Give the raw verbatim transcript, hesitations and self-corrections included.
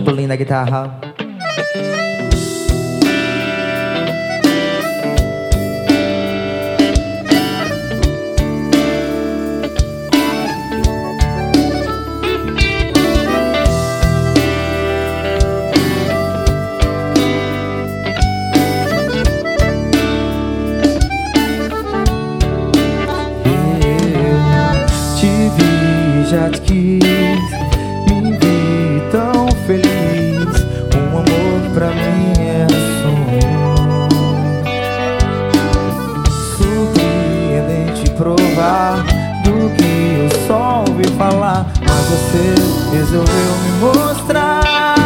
Bolinho da guitarra. Já te quis, me vi tão feliz. O amor pra mim era sonho. Surpreendente provar do que eu só ouvi falar, mas você resolveu me mostrar.